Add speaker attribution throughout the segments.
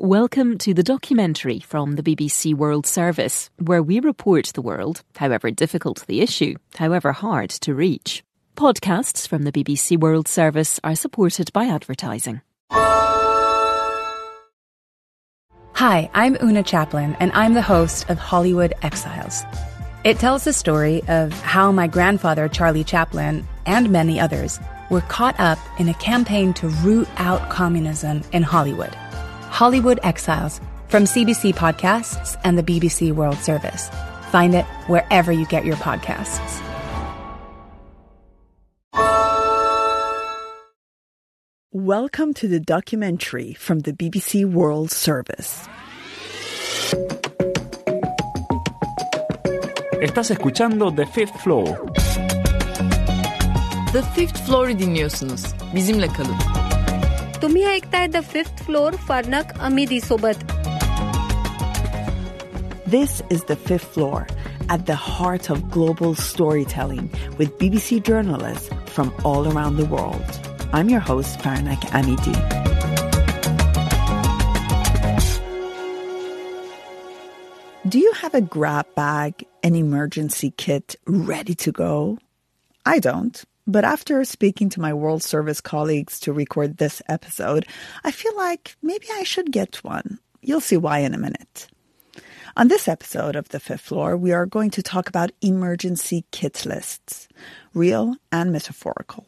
Speaker 1: Welcome to the documentary from the BBC World Service, where we report the world, however difficult the issue, however hard to reach. Podcasts from the BBC World Service are supported by advertising.
Speaker 2: Hi, I'm Una Chaplin, and I'm the host of Hollywood Exiles. It tells the story of how my grandfather, Charlie Chaplin, and many others were caught up in a campaign to root out communism in Hollywood. Hollywood Exiles, from CBC Podcasts and the BBC World Service. Find it wherever you get your podcasts.
Speaker 3: Welcome to the documentary from the BBC World Service.
Speaker 4: Estás escuchando The Fifth Floor.
Speaker 5: The Fifth Floor'u dinliyorsunuz. Bizimle kalın.
Speaker 6: तुम्ही ऐकताय The Fifth Floor फार्नक अमिदी सोबत.
Speaker 3: This is The Fifth Floor, at the heart of global storytelling with BBC journalists from all around the world. I'm your host, Farnak Amidi. Do you have a grab bag, an emergency kit ready to go? I don't. But after speaking to my World Service colleagues to record this episode, I feel like maybe I should get one. You'll see why in a minute. On this episode of The Fifth Floor, we are going to talk about emergency kit lists, real and metaphorical.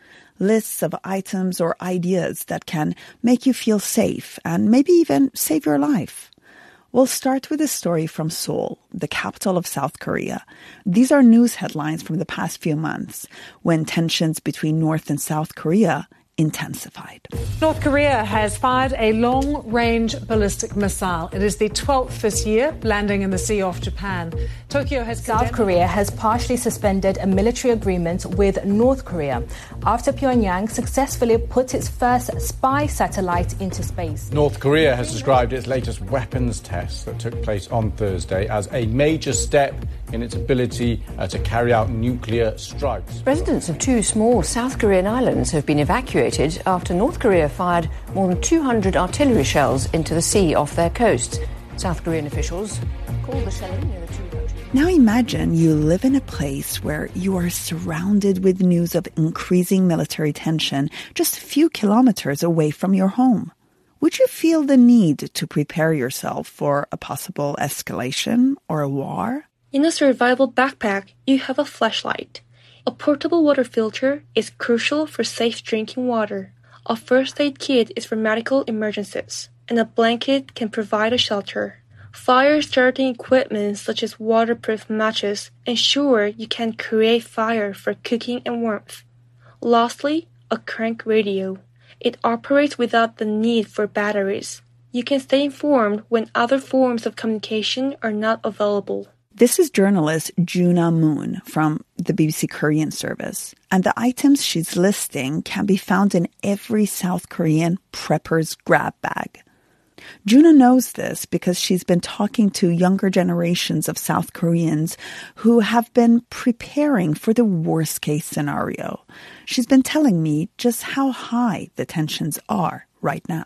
Speaker 3: Lists of items or ideas that can make you feel safe and maybe even save your life. We'll start with a story from Seoul, the capital of South Korea. These are news headlines from the past few months when tensions between North and South Korea intensified.
Speaker 7: North Korea has fired a long-range ballistic missile. It is the 12th this year, landing in the sea off Japan. Tokyo has
Speaker 8: South Korea has partially suspended a military agreement with North Korea after Pyongyang successfully put its first spy satellite into space.
Speaker 9: North Korea has described its latest weapons test that took place on Thursday as a major step in its ability to carry out nuclear strikes.
Speaker 10: Residents of two small South Korean islands have been evacuated after North Korea fired more than 200 artillery shells into the sea off their coast. South Korean officials called the shelling near the two countries.
Speaker 3: Now imagine you live in a place where you are surrounded with news of increasing military tension just a few kilometers away from your home. Would you feel the need to prepare yourself for a possible escalation or a war?
Speaker 6: In a survival backpack, you have a flashlight. A portable water filter is crucial for safe drinking water. A first aid kit is for medical emergencies, and a blanket can provide a shelter. Fire-starting equipment such as waterproof matches ensure you can create fire for cooking and warmth. Lastly, a crank radio. It operates without the need for batteries. You can stay informed when other forms of communication are not available.
Speaker 3: This is journalist Juna Moon from the BBC Korean service, and the items she's listing can be found in every South Korean prepper's grab bag. Juna knows this because she's been talking to younger generations of South Koreans who have been preparing for the worst-case scenario. She's been telling me just how high the tensions are right now.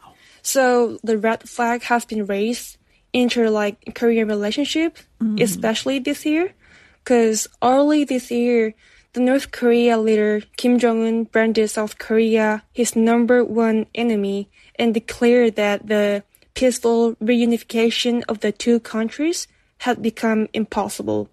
Speaker 6: So the red flag has been raised into Korean relationship, especially this year, because early this year, the North Korea leader Kim Jong-un branded South Korea his number one enemy and declared that the peaceful reunification of the two countries had become impossible.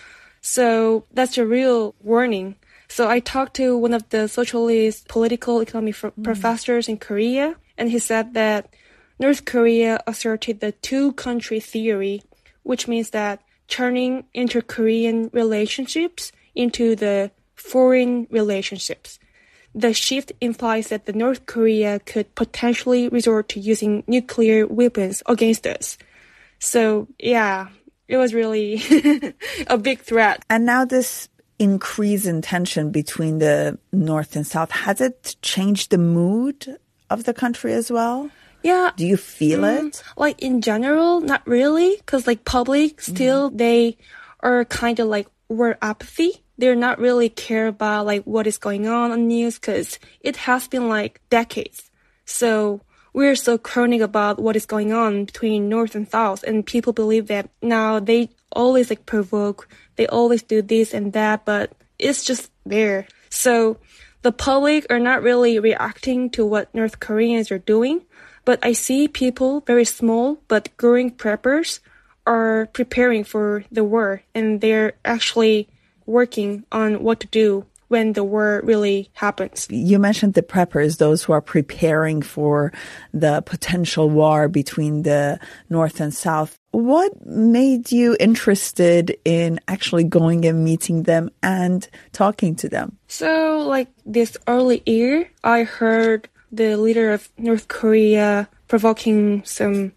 Speaker 6: So that's a real warning. So I talked to one of the socialist political economy professors in Korea, and he said that North Korea asserted the two-country theory, which means that turning inter-Korean relationships into the foreign relationships. The shift implies that the North Korea could potentially resort to using nuclear weapons against us. So, yeah, it was really a big threat.
Speaker 3: And now this increase in tension between the North and South, has it changed the mood of the country as well?
Speaker 6: Yeah.
Speaker 3: Do you feel it?
Speaker 6: Like in general, not really. Because public still, they are kind of were apathy. They're not really care about what is going on news because it has been decades. So we're so chronic about what is going on between North and South, and people believe that now they always like provoke, they always do this and that, but it's just there. So the public are not really reacting to what North Koreans are doing, but I see people, very small but growing preppers, are preparing for the war, and they're actually working on what to do when the war really happens.
Speaker 3: You mentioned the preppers, those who are preparing for the potential war between the North and South. What made you interested in actually going and meeting them and talking to them?
Speaker 6: So, like this early year, I heard the leader of North Korea provoking some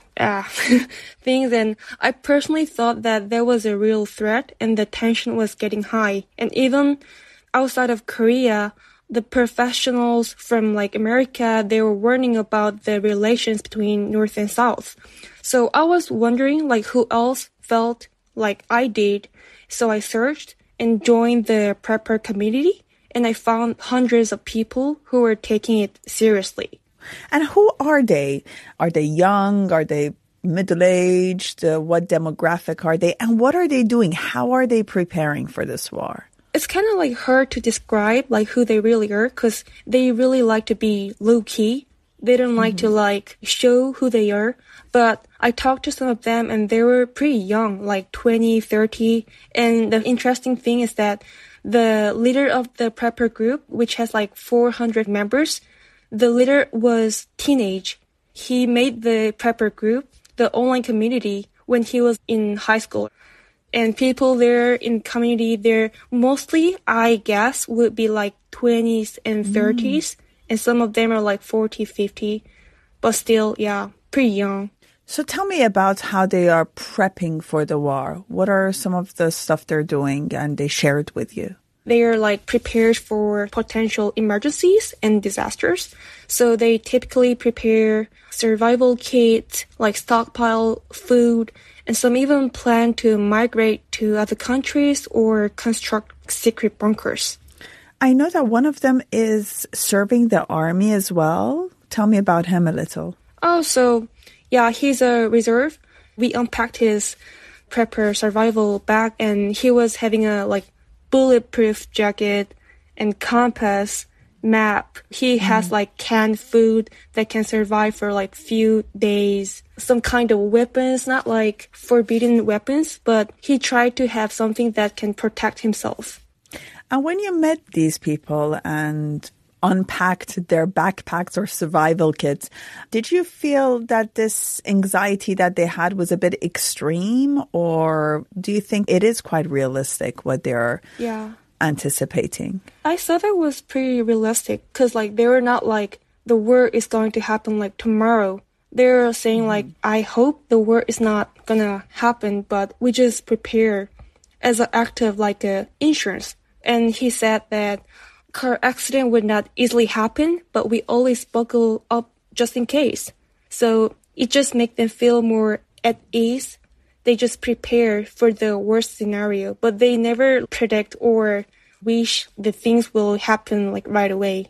Speaker 6: things, and I personally thought that there was a real threat and the tension was getting high. And even outside of Korea, the professionals from like America, they were warning about the relations between North and South. So I was wondering like who else felt like I did. So I searched and joined the prepper community, and I found hundreds of people who were taking it seriously.
Speaker 3: And who are they? Are they young? Are they middle-aged? What demographic are they? And what are they doing? How are they preparing for this war?
Speaker 6: It's kind of like hard to describe like who they really are, because they really like to be low-key. They don't like to like show who they are. But I talked to some of them and they were pretty young, like 20, 30. And the interesting thing is that the leader of the prepper group, which has like 400 members, the leader was teenage. He made the prepper group, the online community, when he was in high school. And people there in community, they're mostly, I guess, would be like 20s and 30s. And some of them are like 40, 50. But still, yeah, pretty young.
Speaker 3: So tell me about how they are prepping for the war. What are some of the stuff they're doing and they shared with you?
Speaker 6: They are like prepared for potential emergencies and disasters. So they typically prepare survival kits, like stockpile food, and some even plan to migrate to other countries or construct secret bunkers.
Speaker 3: I know that one of them is serving the army as well. Tell me about him a little.
Speaker 6: Oh, so yeah, he's a reserve. We unpacked his prepper survival bag, and he was having a like bulletproof jacket and compass, map. He has like canned food that can survive for like few days. Some kind of weapons, not like forbidden weapons, but he tried to have something that can protect himself.
Speaker 3: And when you met these people and unpacked their backpacks or survival kits, did you feel that this anxiety that they had was a bit extreme, or do you think it is quite realistic what they're anticipating?
Speaker 6: I thought it was pretty realistic, because like they were not like the war is going to happen like tomorrow. They're saying like, I hope the war is not gonna happen, but we just prepare as an act of like a insurance. And he said that car accident would not easily happen, but we always buckle up just in case. So it just makes them feel more at ease. They just prepare for the worst scenario, but they never predict or wish that things will happen like right away.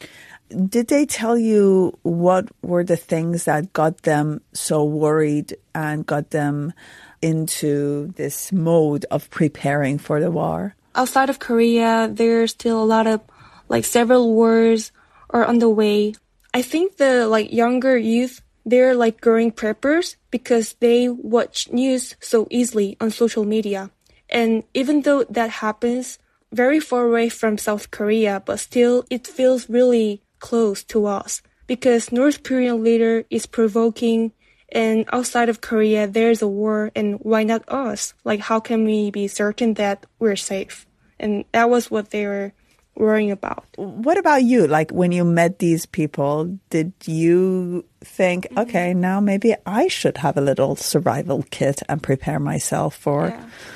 Speaker 3: Did they tell you what were the things that got them so worried and got them into this mode of preparing for the war?
Speaker 6: Outside of Korea, there's still a lot of like several wars are on the way. I think the like younger youth, they're like growing preppers because they watch news so easily on social media. And even though that happens very far away from South Korea, but still it feels really close to us because North Korean leader is provoking, and outside of Korea there's a war, and why not us? Like how can we be certain that we're safe? And that was what they were worrying about.
Speaker 3: What about you? Like when you met these people, did you think, okay, now maybe I should have a little survival kit and prepare myself for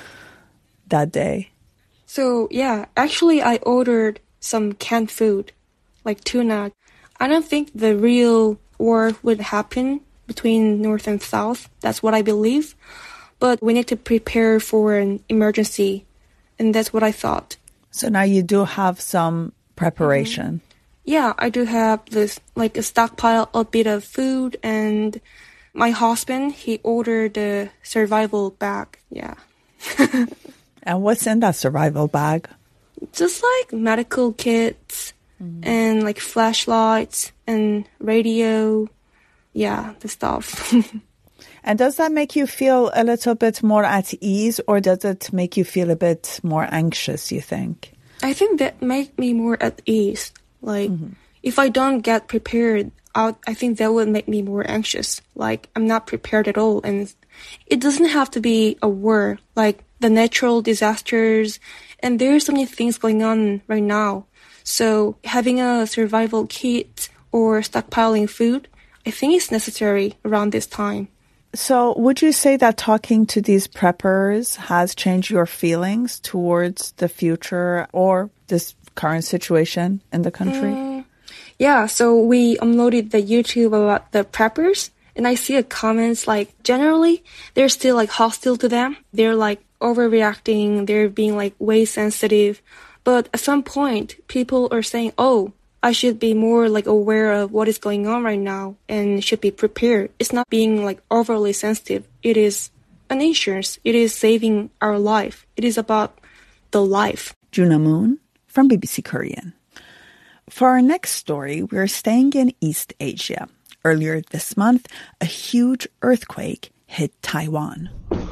Speaker 3: that day?
Speaker 6: So yeah, actually I ordered some canned food, like tuna. I don't think the real war would happen between North and South. That's what I believe. But we need to prepare for an emergency. And that's what I thought.
Speaker 3: So now you do have some preparation.
Speaker 6: Yeah, I do have this, like a stockpile, a bit of food, and my husband, he ordered a survival bag. Yeah.
Speaker 3: And what's in that survival bag?
Speaker 6: Just like medical kits and like flashlights and radio. Yeah, the stuff.
Speaker 3: And does that make you feel a little bit more at ease, or does it make you feel a bit more anxious, you think?
Speaker 6: I think that make me more at ease. Like, if I don't get prepared, I think that would make me more anxious. Like, I'm not prepared at all. And it doesn't have to be a war, like the natural disasters. And there's so many things going on right now. So having a survival kit or stockpiling food, I think is necessary around this time.
Speaker 3: So would you say that talking to these preppers has changed your feelings towards the future or this current situation in the country?
Speaker 6: Yeah, so we uploaded the YouTube about the preppers, and I see a comments like generally they're still like hostile to them. They're like overreacting. They're being like way sensitive. But at some point, people are saying, oh, I should be more like aware of what is going on right now and should be prepared. It's not being like overly sensitive. It is an insurance. It is saving our life. It is about the life.
Speaker 3: Juna Moon from BBC Korean. For our next story, we're staying in East Asia. Earlier this month, a huge earthquake hit Taiwan.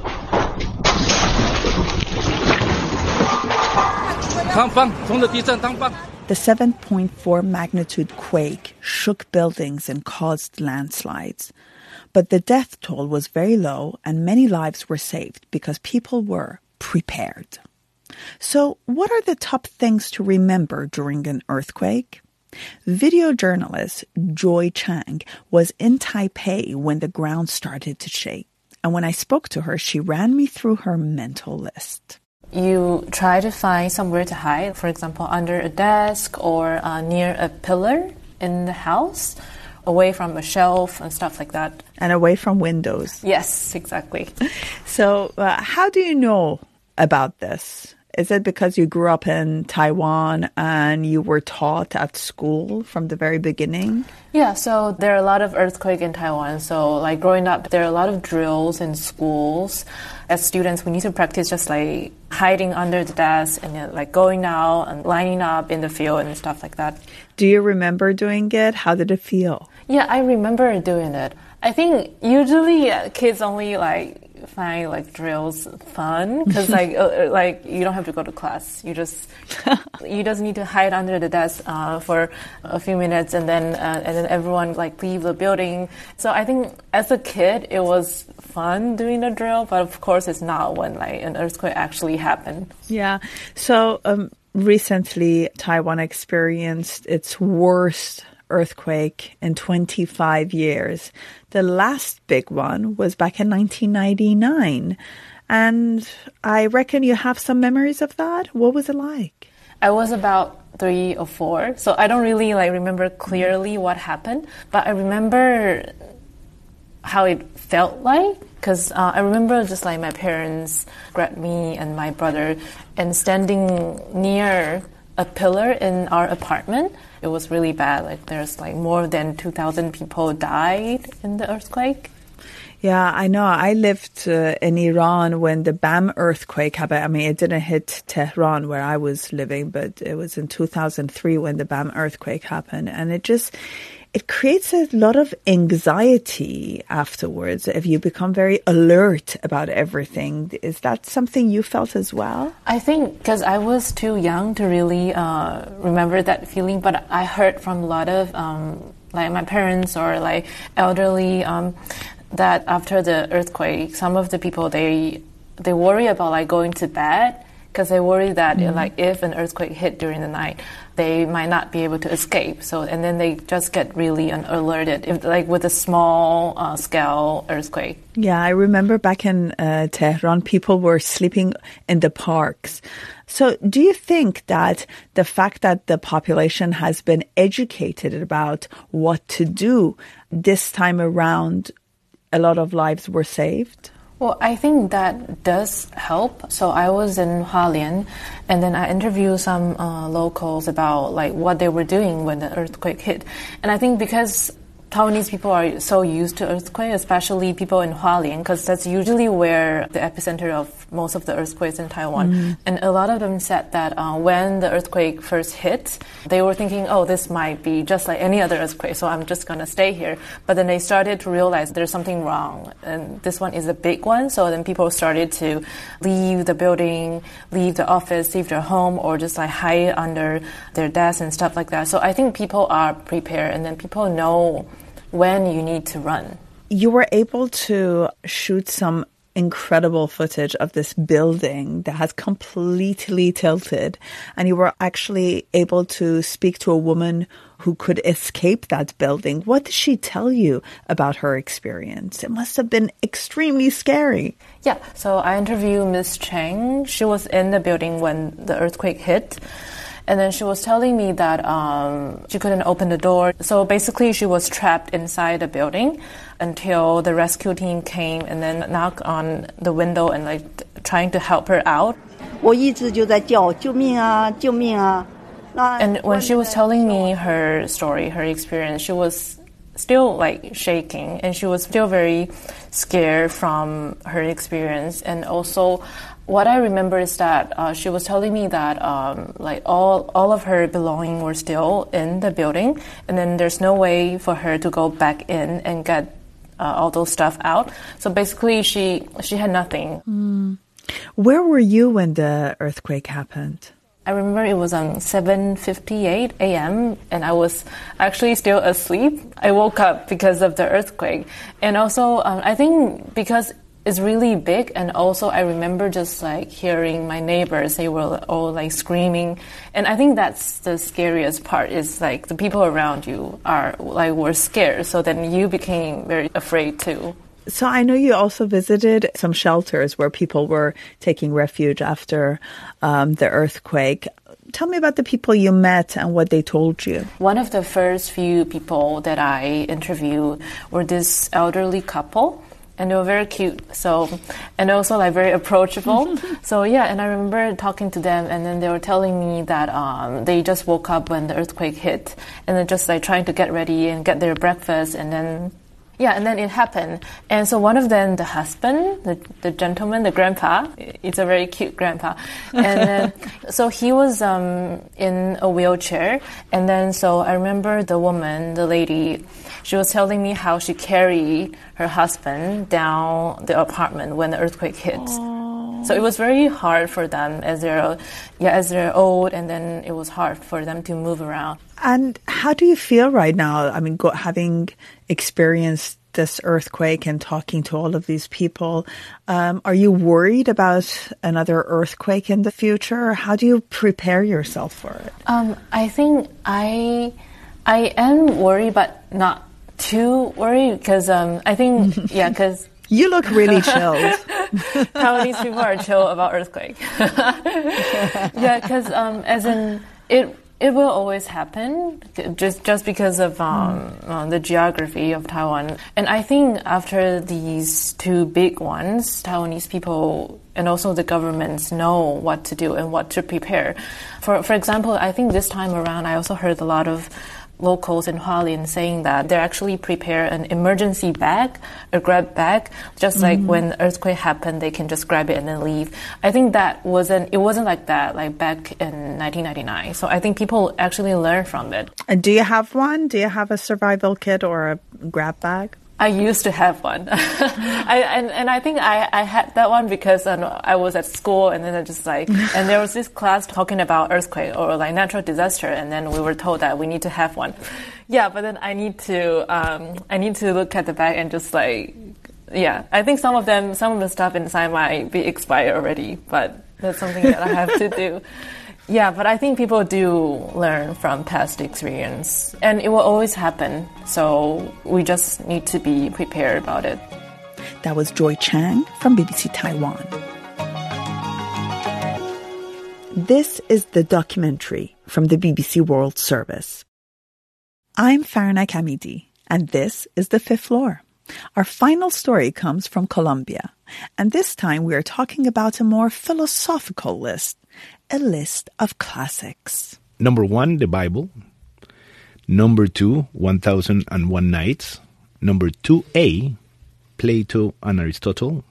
Speaker 3: The 7.4 magnitude quake shook buildings and caused landslides. But the death toll was very low and many lives were saved because people were prepared. So what are the top things to remember during an earthquake? Video journalist Joy Chang was in Taipei when the ground started to shake. And when I spoke to her, she ran me through her mental list.
Speaker 11: You try to find somewhere to hide, for example, under a desk or near a pillar in the house, away from a shelf and stuff like that.
Speaker 3: And away from windows.
Speaker 11: Yes, exactly.
Speaker 3: So how do you know about this? Is it because you grew up in Taiwan and you were taught at school from the very beginning?
Speaker 11: Yeah, so there are a lot of earthquakes in Taiwan. So like growing up, there are a lot of drills in schools. As students, we need to practice just like hiding under the desk and like going out and lining up in the field and stuff like that.
Speaker 3: Do you remember doing it? How did it feel?
Speaker 11: Yeah, I remember doing it. I think usually kids only like find like drills fun because like you don't have to go to class. You just need to hide under the desk for a few minutes and then everyone like leave the building. So I think as a kid it was fun doing the drill, but of course it's not when like an earthquake actually happened.
Speaker 3: Yeah. So recently Taiwan experienced its worst earthquake in 25 years. The last big one was back in 1999. And I reckon you have some memories of that. What was it like?
Speaker 11: I was about 3 or 4, so I don't really like remember clearly what happened, but I remember how it felt like, because I remember just like my parents grabbed me and my brother and standing near a pillar in our apartment. It was really bad. Like there's like more than 2,000 people died in the earthquake.
Speaker 3: Yeah, I know. I lived in Iran when the BAM earthquake happened. I mean, it didn't hit Tehran where I was living, but it was in 2003 when the BAM earthquake happened. And it creates a lot of anxiety afterwards if you become very alert about everything. Is that something you felt as well?
Speaker 11: I think because I was too young to really remember that feeling, but I heard from a lot of like my parents or like elderly that after the earthquake, some of the people, they worry about like going to bed because they worry that like if an earthquake hit during the night, they might not be able to escape. So and then they just get really alerted, if, like with a small scale earthquake.
Speaker 3: Yeah, I remember back in Tehran, people were sleeping in the parks. So do you think that the fact that the population has been educated about what to do this time around, a lot of lives were saved?
Speaker 11: Well, I think that does help. So I was in Hualien, and then I interviewed some locals about like what they were doing when the earthquake hit. And I think because Taiwanese people are so used to earthquake, especially people in Hualien, because that's usually where the epicenter of most of the earthquakes in Taiwan. Mm-hmm. And a lot of them said that when the earthquake first hit, they were thinking, oh, this might be just like any other earthquake, so I'm just going to stay here. But then they started to realize there's something wrong, and this one is a big one. So then people started to leave the building, leave the office, leave their home, or just like hide under their desks and stuff like that. So I think people are prepared, and then people know when you need to run.
Speaker 3: You were able to shoot some incredible footage of this building that has completely tilted, and you were actually able to speak to a woman who could escape that building. What did she tell you about her experience? It must have been extremely scary.
Speaker 11: Yeah, so I interviewed Miss Cheng. She was in the building when the earthquake hit. And then she was telling me that she couldn't open the door. So basically she was trapped inside the building until the rescue team came and then knocked on the window and like trying to help her out. And when she was telling me her story, her experience, she was still like shaking, and she was still very scared from her experience. And also what I remember is that she was telling me that like all of her belongings were still in the building, and then there's no way for her to go back in and get all those stuff out. So basically she had nothing.
Speaker 3: Mm. Where were you when the earthquake happened?
Speaker 11: I remember it was on 7:58 a.m. and I was actually still asleep. I woke up because of the earthquake. And also I think because it's really big, and also I remember just like hearing my neighbors, they were all like screaming. And I think that's the scariest part, is like the people around you were scared, so then you became very afraid too.
Speaker 3: So I know you also visited some shelters where people were taking refuge after the earthquake. Tell me about the people you met and what they told you.
Speaker 11: One of the first few people that I interviewed were this elderly couple. And they were very cute, and also like very approachable. So yeah, and I remember talking to them, and then they were telling me that they just woke up when the earthquake hit, and they're just like trying to get ready and get their breakfast, and then it happened. And so one of them, the husband, the gentleman, the grandpa, it's a very cute grandpa. And then, so he was in a wheelchair. And then, so I remember the woman, the lady, she was telling me how she carried her husband down the apartment when the earthquake hit. Aww. So it was very hard for them as they're old, and then it was hard for them to move around.
Speaker 3: And how do you feel right now? I mean, having experienced this earthquake and talking to all of these people, are you worried about another earthquake in the future? How do you prepare yourself for it?
Speaker 11: I think I am worried, but not too worried, because I think, because
Speaker 3: you look really chilled.
Speaker 11: Taiwanese people are chill about earthquake. Yeah, because as in it will always happen, just because of the geography of Taiwan. And I think after these two big ones, Taiwanese people and also the governments know what to do and what to prepare. For example, I think this time around, I also heard a lot of locals in Hualien saying that they actually prepare an emergency bag, a grab bag, just like when the earthquake happened, they can just grab it and then leave. I think it wasn't like that, like back in 1999. So I think people actually learn from it.
Speaker 3: And do you have one? Do you have a survival kit or a grab bag?
Speaker 11: I used to have one. I think I had that one because I was at school, and then and there was this class talking about earthquake or like natural disaster, and then we were told that we need to have one. Yeah, but then I need to look at the bag and just I think some of the stuff inside might be expired already, but that's something that I have to do. Yeah, but I think people do learn from past experience, and it will always happen. So we just need to be prepared about it.
Speaker 3: That was Joy Chang from BBC Taiwan. This is the documentary from the BBC World Service. I'm Farina Kamidi, and this is The Fifth Floor. Our final story comes from Colombia, And this time we are talking about a more philosophical list, a list of classics.
Speaker 12: Number 1, the Bible. Number 2, 1001 Nights. Number 2A, Plato and Aristotle.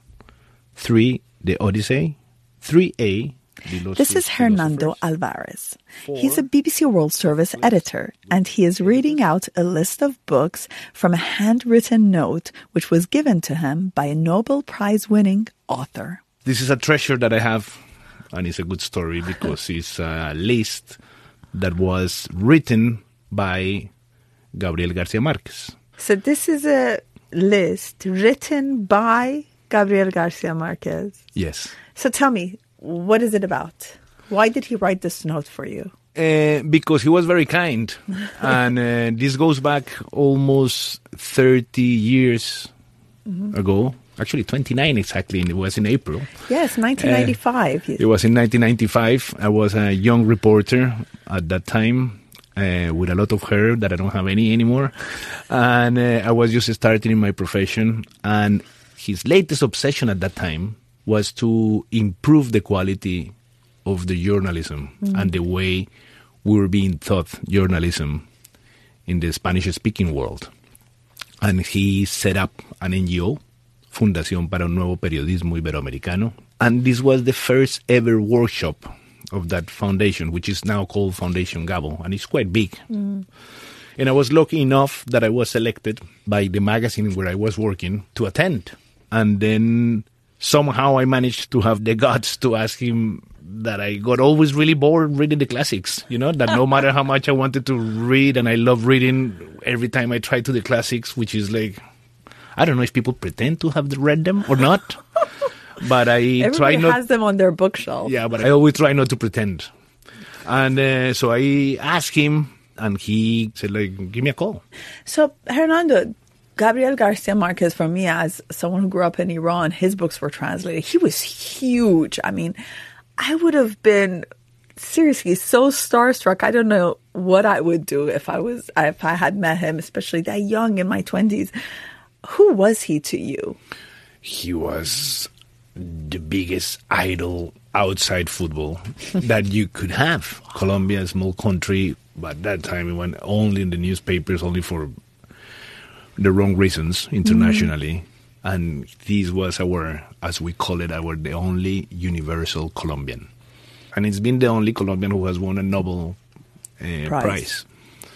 Speaker 12: 3, the Odyssey. 3A,
Speaker 3: This is Hernando Alvarez. He's a BBC World Service editor, and he is reading out a list of books from a handwritten note which was given to him by a Nobel Prize-winning author.
Speaker 12: This is a treasure that I have, and it's a good story because it's a list that was written by Gabriel Garcia Marquez.
Speaker 3: So this is a list written by Gabriel Garcia Marquez?
Speaker 12: Yes.
Speaker 3: So tell me, what is it about? Why did he write this note for you?
Speaker 12: Because he was very kind. And this goes back almost 30 years ago. Actually, 29 exactly. And it was in April.
Speaker 3: Yes, 1995.
Speaker 12: It was in 1995. I was a young reporter at that time with a lot of hair that I don't have any anymore. And I was just starting in my profession. And his latest obsession at that time was to improve the quality of the journalism and the way we were being taught journalism in the Spanish-speaking world. And he set up an NGO, Fundación para un Nuevo Periodismo Iberoamericano. And this was the first ever workshop of that foundation, which is now called Foundation Gabo. And it's quite big. And I was lucky enough that I was selected by the magazine where I was working to attend. And then somehow I managed to have the guts to ask him that I got always really bored reading the classics, you know, that no matter how much I wanted to read, and I love reading every time I try to the classics, which is like, I don't know if people pretend to have read them or not, but I try not.
Speaker 3: Has them on their bookshelf.
Speaker 12: Yeah, but I always try not to pretend. And so I asked him, and he said, like, give me a call.
Speaker 3: So, Hernando, Gabriel Garcia Marquez, for me, as someone who grew up in Iran, his books were translated. He was huge. I mean, I would have been seriously so starstruck. I don't know what I would do if I had met him, especially that young in my 20s. Who was he to you?
Speaker 12: He was the biggest idol outside football that you could have. Colombia, a small country, but at that time it went only in the newspapers, only for the wrong reasons internationally. And this was our, as we call it, the only universal Colombian. And it's been the only Colombian who has won a Nobel Prize.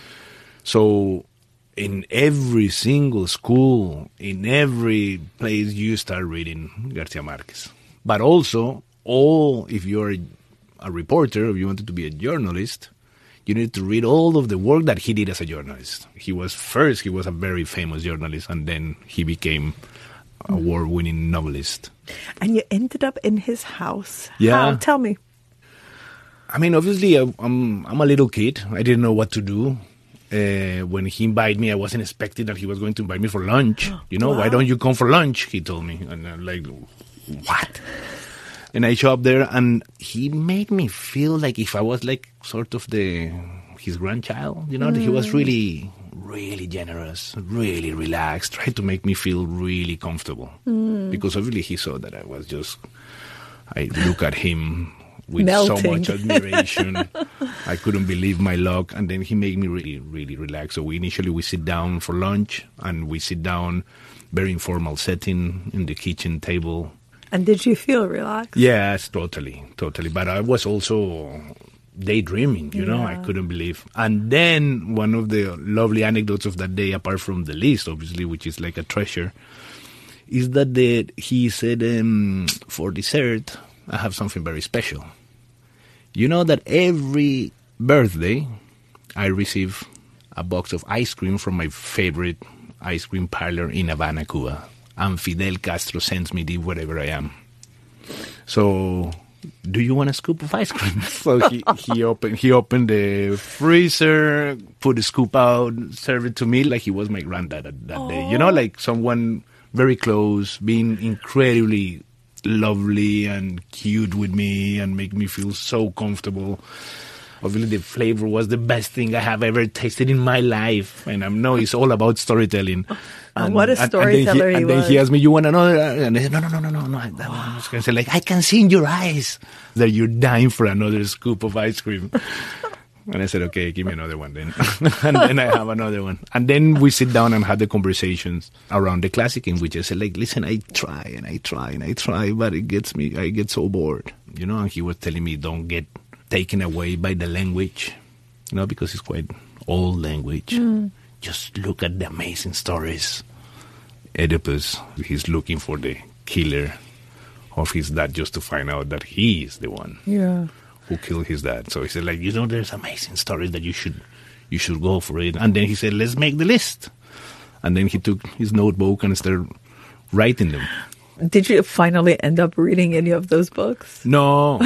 Speaker 12: So in every single school, in every place, you start reading Garcia Marquez. But also, if you're a reporter, if you wanted to be a journalist, you need to read all of the work that he did as a journalist. He was a very famous journalist, and then he became a award-winning novelist.
Speaker 3: And you ended up in his house.
Speaker 12: Yeah.
Speaker 3: How? Tell me.
Speaker 12: I mean, obviously, I'm a little kid. I didn't know what to do. When he invited me, I wasn't expecting that he was going to invite me for lunch. You know, Why don't you come for lunch? He told me. And I'm like, what? And I show up there, and he made me feel like if I was like sort of his grandchild, you know, he was really, really generous, really relaxed, tried to make me feel really comfortable. Because obviously he saw that I look at him with
Speaker 3: melting.
Speaker 12: So much admiration. I couldn't believe my luck. And then he made me really, really relax. So we sit down for lunch, and we sit down, very informal setting in the kitchen table.
Speaker 3: And did you feel relaxed?
Speaker 12: Yes, totally. But I was also daydreaming, you know, I couldn't believe. And then one of the lovely anecdotes of that day, apart from the list, obviously, which is like a treasure, is that he said, for dessert, I have something very special. You know that every birthday, I receive a box of ice cream from my favorite ice cream parlor in Havana, Cuba. And Fidel Castro sends me wherever I am. So, do you want a scoop of ice cream? So he opened the freezer, put the scoop out, served it to me like he was my granddad that day. You know, like someone very close, being incredibly lovely and cute with me and make me feel so comfortable. Obviously, the flavor was the best thing I have ever tasted in my life. And I know it's all about storytelling.
Speaker 3: And what a storyteller he was.
Speaker 12: And then he asked me, you want another? And I said, no. That one was going to say, like, I can see in your eyes that you're dying for another scoop of ice cream. And I said, okay, give me another one then. And then I have another one. And then we sit down and have the conversations around the classic, in which I said, like, listen, I try, but I get so bored. You know, and he was telling me, don't get taken away by the language, you know, because it's quite old language. Just look at the amazing stories. Oedipus, he's looking for the killer of his dad just to find out that he is the one.
Speaker 3: Yeah.
Speaker 12: Who killed his dad. So he said, like, you know, there's amazing stories that you should go for it. And then he said, let's make the list. And then he took his notebook and started writing them.
Speaker 3: Did you finally end up reading any of those books?
Speaker 12: No.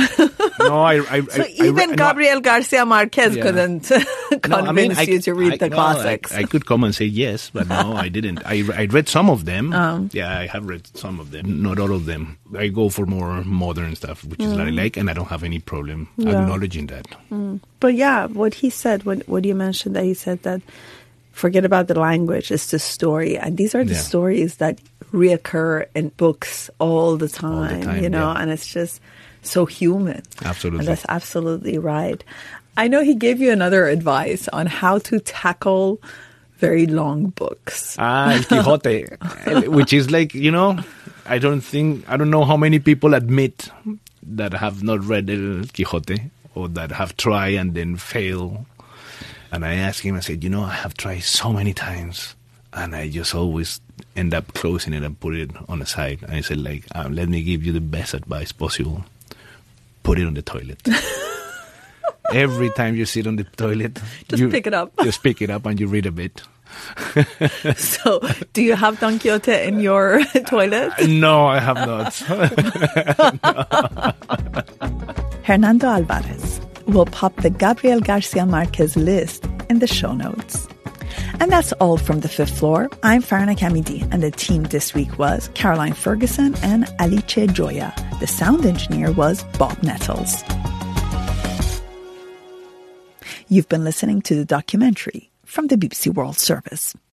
Speaker 3: So even Gabriel Garcia Marquez couldn't convince you to read the classics.
Speaker 12: I could come and say yes, but no, I didn't. I read some of them. Yeah, I have read some of them, not all of them. I go for more modern stuff, which is what I like, and I don't have any problem acknowledging that.
Speaker 3: But yeah, what he said, what you mentioned, that he said that forget about the language, it's the story. And these are the stories that reoccur in books all the time, you know, and it's just so human.
Speaker 12: Absolutely.
Speaker 3: And that's absolutely right. I know he gave you another advice on how to tackle very long books.
Speaker 12: El Quijote, which is like, you know, I don't know how many people admit that have not read El Quijote or that have tried and then fail. And I asked him, I said, you know, I have tried so many times and I just always end up closing it and put it on the side. And I said, like, let me give you the best advice possible. Put it on the toilet. Every time you sit on the toilet,
Speaker 3: just pick it up.
Speaker 12: Just pick it up and you read a bit.
Speaker 3: So, do you have Don Quixote in your toilet?
Speaker 12: No, I have not.
Speaker 3: Hernando Alvarez will pop the Gabriel Garcia Marquez list in the show notes. And that's all from the fifth floor. I'm Farhana Kamidi, and the team this week was Caroline Ferguson and Alice Joya. The sound engineer was Bob Nettles. You've been listening to the documentary from the BBC World Service.